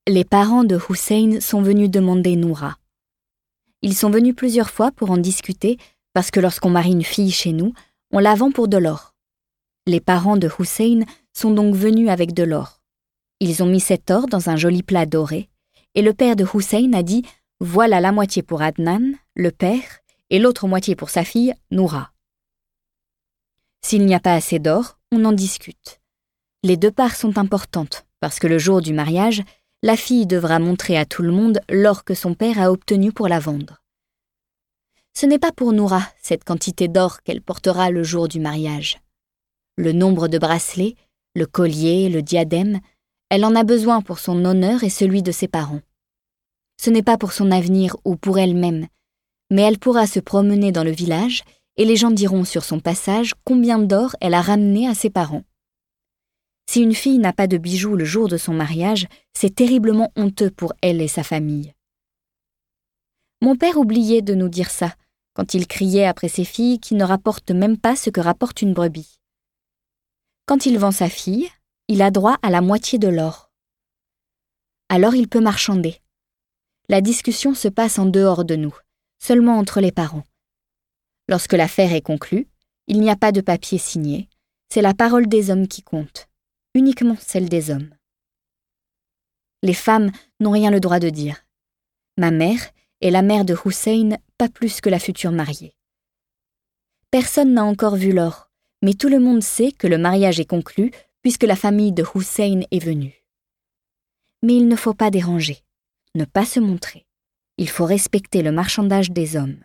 Les parents de Hussein sont venus demander Noura. Ils sont venus plusieurs fois pour en discuter parce que lorsqu'on marie une fille chez nous, on la vend pour de l'or. Les parents de Hussein sont donc venus avec de l'or. Ils ont mis cet or dans un joli plat doré et le père de Hussein a dit « Voilà la moitié pour Adnan, le père, et l'autre moitié pour sa fille, Noura. » S'il n'y a pas assez d'or, on en discute. Les deux parts sont importantes parce que le jour du mariage, la fille devra montrer à tout le monde l'or que son père a obtenu pour la vendre. Ce n'est pas pour Noura cette quantité d'or qu'elle portera le jour du mariage. Le nombre de bracelets, le collier, le diadème, elle en a besoin pour son honneur et celui de ses parents. Ce n'est pas pour son avenir ou pour elle-même, mais elle pourra se promener dans le village et les gens diront sur son passage combien d'or elle a ramené à ses parents. Si une fille n'a pas de bijoux le jour de son mariage, c'est terriblement honteux pour elle et sa famille. Mon père oubliait de nous dire ça, quand il criait après ses filles qui ne rapportent même pas ce que rapporte une brebis. Quand il vend sa fille, il a droit à la moitié de l'or. Alors il peut marchander. La discussion se passe en dehors de nous, seulement entre les parents. Lorsque l'affaire est conclue, il n'y a pas de papier signé, c'est la parole des hommes qui compte. Uniquement celle des hommes. Les femmes n'ont rien le droit de dire. Ma mère est la mère de Hussein, pas plus que la future mariée. Personne n'a encore vu l'or, mais tout le monde sait que le mariage est conclu puisque la famille de Hussein est venue. Mais il ne faut pas déranger, ne pas se montrer. Il faut respecter le marchandage des hommes.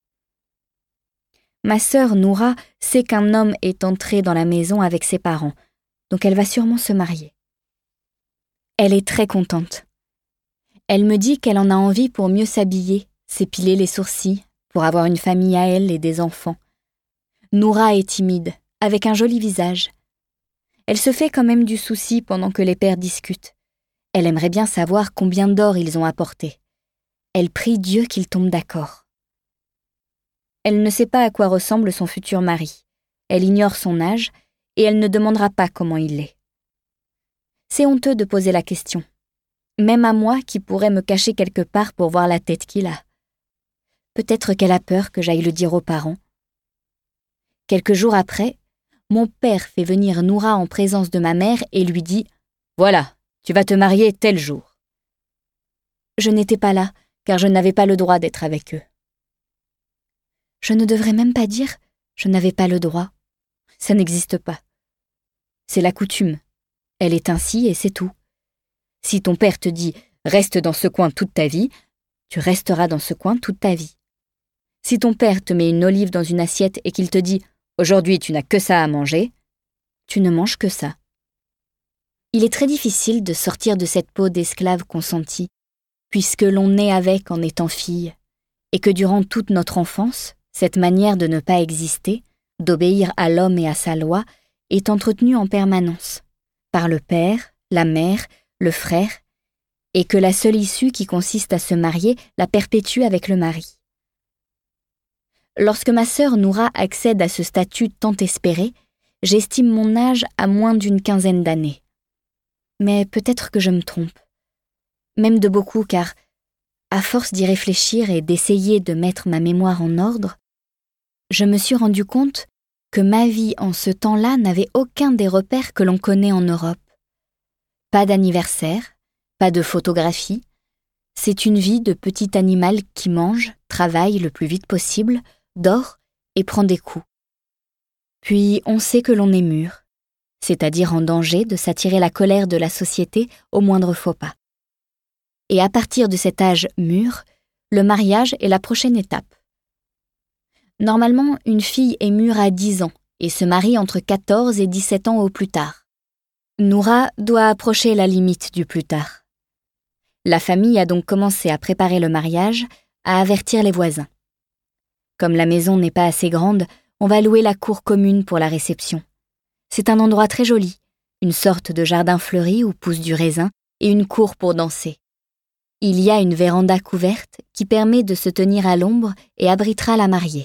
Ma sœur Noura sait qu'un homme est entré dans la maison avec ses parents, donc elle va sûrement se marier. Elle est très contente. Elle me dit qu'elle en a envie pour mieux s'habiller, s'épiler les sourcils, pour avoir une famille à elle et des enfants. Noura est timide, avec un joli visage. Elle se fait quand même du souci pendant que les pères discutent. Elle aimerait bien savoir combien d'or ils ont apporté. Elle prie Dieu qu'il tombe d'accord. Elle ne sait pas à quoi ressemble son futur mari. Elle ignore son âge et elle ne demandera pas comment il est. C'est honteux de poser la question, même à moi qui pourrais me cacher quelque part pour voir la tête qu'il a. Peut-être qu'elle a peur que j'aille le dire aux parents. Quelques jours après, mon père fait venir Noura en présence de ma mère et lui dit « Voilà, tu vas te marier tel jour. » Je n'étais pas là, car je n'avais pas le droit d'être avec eux. Je ne devrais même pas dire « je n'avais pas le droit ». Ça n'existe pas. C'est la coutume. Elle est ainsi et c'est tout. Si ton père te dit « reste dans ce coin toute ta vie », tu resteras dans ce coin toute ta vie. Si ton père te met une olive dans une assiette et qu'il te dit « aujourd'hui tu n'as que ça à manger », tu ne manges que ça. Il est très difficile de sortir de cette peau d'esclave consentie, puisque l'on naît avec en étant fille, et que durant toute notre enfance, cette manière de ne pas exister, d'obéir à l'homme et à sa loi, est entretenue en permanence, par le père, la mère, le frère, et que la seule issue qui consiste à se marier la perpétue avec le mari. Lorsque ma sœur Noura accède à ce statut tant espéré, j'estime mon âge à moins d'15 d'années. Mais peut-être que je me trompe. Même de beaucoup, car, à force d'y réfléchir et d'essayer de mettre ma mémoire en ordre, je me suis rendu compte que ma vie en ce temps-là n'avait aucun des repères que l'on connaît en Europe. Pas d'anniversaire, pas de photographie. C'est une vie de petit animal qui mange, travaille le plus vite possible, dort et prend des coups. Puis on sait que l'on est mûr, c'est-à-dire en danger de s'attirer la colère de la société au moindre faux pas. Et à partir de cet âge mûr, le mariage est la prochaine étape. Normalement, une fille est mûre à 10 ans et se marie entre 14 et 17 ans au plus tard. Noura doit approcher la limite du plus tard. La famille a donc commencé à préparer le mariage, à avertir les voisins. Comme la maison n'est pas assez grande, on va louer la cour commune pour la réception. C'est un endroit très joli, une sorte de jardin fleuri où pousse du raisin et une cour pour danser. Il y a une véranda couverte qui permet de se tenir à l'ombre et abritera la mariée.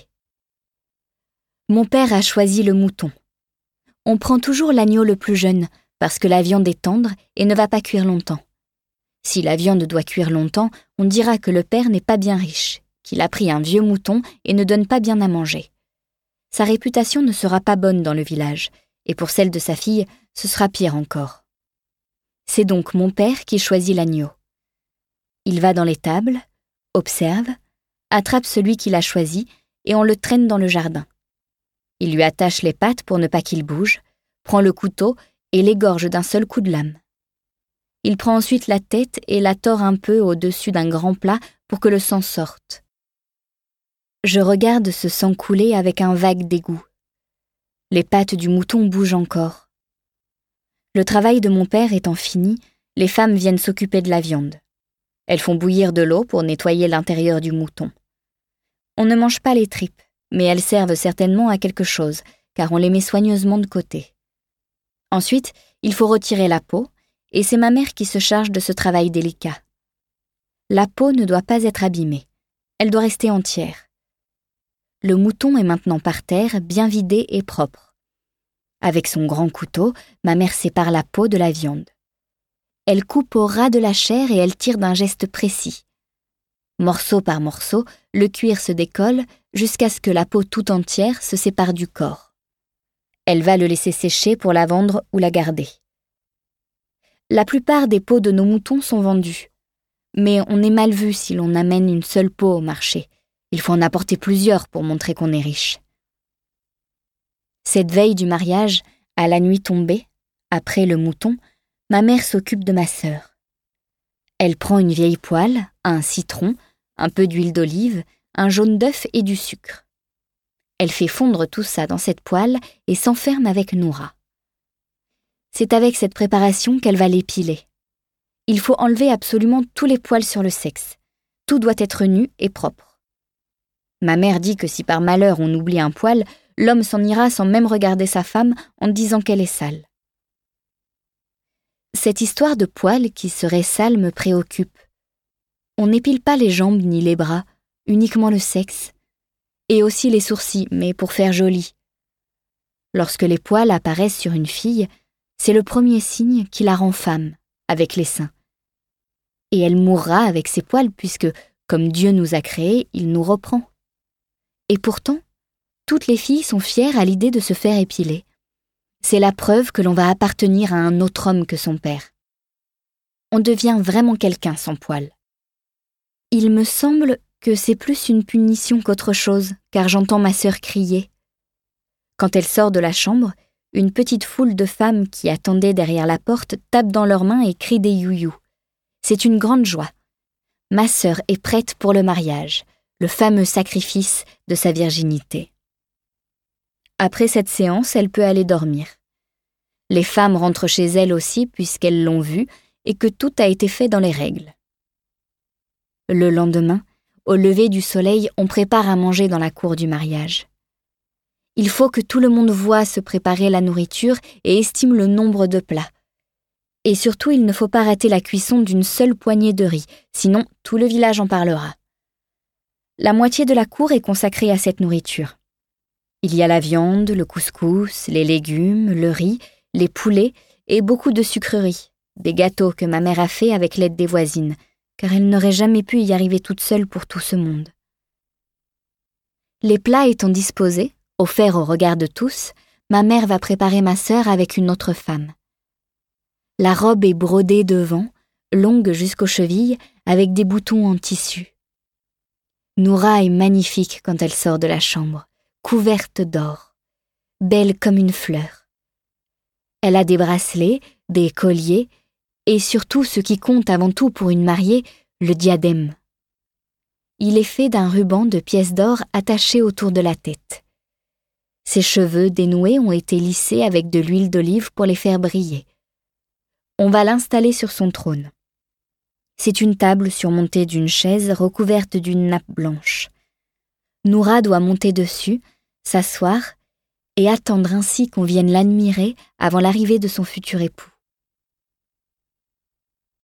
Mon père a choisi le mouton. On prend toujours l'agneau le plus jeune parce que la viande est tendre et ne va pas cuire longtemps. Si la viande doit cuire longtemps, on dira que le père n'est pas bien riche, qu'il a pris un vieux mouton et ne donne pas bien à manger. Sa réputation ne sera pas bonne dans le village, et pour celle de sa fille, ce sera pire encore. C'est donc mon père qui choisit l'agneau. Il va dans l'étable, observe, attrape celui qu'il a choisi et on le traîne dans le jardin. Il lui attache les pattes pour ne pas qu'il bouge, prend le couteau et l'égorge d'un seul coup de lame. Il prend ensuite la tête et la tord un peu au-dessus d'un grand plat pour que le sang sorte. Je regarde ce sang couler avec un vague dégoût. Les pattes du mouton bougent encore. Le travail de mon père étant fini, les femmes viennent s'occuper de la viande. Elles font bouillir de l'eau pour nettoyer l'intérieur du mouton. On ne mange pas les tripes, mais elles servent certainement à quelque chose, car on les met soigneusement de côté. Ensuite, il faut retirer la peau, et c'est ma mère qui se charge de ce travail délicat. La peau ne doit pas être abîmée, elle doit rester entière. Le mouton est maintenant par terre, bien vidé et propre. Avec son grand couteau, ma mère sépare la peau de la viande. Elle coupe au ras de la chair et elle tire d'un geste précis. Morceau par morceau, le cuir se décolle jusqu'à ce que la peau tout entière se sépare du corps. Elle va le laisser sécher pour la vendre ou la garder. La plupart des peaux de nos moutons sont vendues. Mais on est mal vu si l'on amène une seule peau au marché. Il faut en apporter plusieurs pour montrer qu'on est riche. Cette veille du mariage, à la nuit tombée, après le mouton, ma mère s'occupe de ma sœur. Elle prend une vieille poêle, un citron, un peu d'huile d'olive, un jaune d'œuf et du sucre. Elle fait fondre tout ça dans cette poêle et s'enferme avec Noura. C'est avec cette préparation qu'elle va l'épiler. Il faut enlever absolument tous les poils sur le sexe. Tout doit être nu et propre. Ma mère dit que si par malheur on oublie un poil, l'homme s'en ira sans même regarder sa femme en disant qu'elle est sale. Cette histoire de poils qui serait sale me préoccupe. On n'épile pas les jambes ni les bras, uniquement le sexe. Et aussi les sourcils, mais pour faire joli. Lorsque les poils apparaissent sur une fille, c'est le premier signe qui la rend femme, avec les seins. Et elle mourra avec ses poils puisque, comme Dieu nous a créés, il nous reprend. Et pourtant, toutes les filles sont fières à l'idée de se faire épiler. C'est la preuve que l'on va appartenir à un autre homme que son père. On devient vraiment quelqu'un sans poils. Il me semble que c'est plus une punition qu'autre chose, car j'entends ma sœur crier. Quand elle sort de la chambre, une petite foule de femmes qui attendaient derrière la porte tapent dans leurs mains et crient des youyous. C'est une grande joie. Ma sœur est prête pour le mariage, le fameux sacrifice de sa virginité. Après cette séance, elle peut aller dormir. Les femmes rentrent chez elles aussi puisqu'elles l'ont vu et que tout a été fait dans les règles. Le lendemain, au lever du soleil, on prépare à manger dans la cour du mariage. Il faut que tout le monde voie se préparer la nourriture et estime le nombre de plats. Et surtout, il ne faut pas rater la cuisson d'une seule poignée de riz, sinon tout le village en parlera. La moitié de la cour est consacrée à cette nourriture. Il y a la viande, le couscous, les légumes, le riz, les poulets et beaucoup de sucreries, des gâteaux que ma mère a fait avec l'aide des voisines, car elle n'aurait jamais pu y arriver toute seule pour tout ce monde. Les plats étant disposés, offerts au regard de tous, ma mère va préparer ma sœur avec une autre femme. La robe est brodée devant, longue jusqu'aux chevilles, avec des boutons en tissu. Noura est magnifique quand elle sort de la chambre, couverte d'or, belle comme une fleur. Elle a des bracelets, des colliers, et surtout ce qui compte avant tout pour une mariée, le diadème. Il est fait d'un ruban de pièces d'or attachées autour de la tête. Ses cheveux dénoués ont été lissés avec de l'huile d'olive pour les faire briller. On va l'installer sur son trône. C'est une table surmontée d'une chaise recouverte d'une nappe blanche. Noura doit monter dessus, s'asseoir et attendre ainsi qu'on vienne l'admirer avant l'arrivée de son futur époux.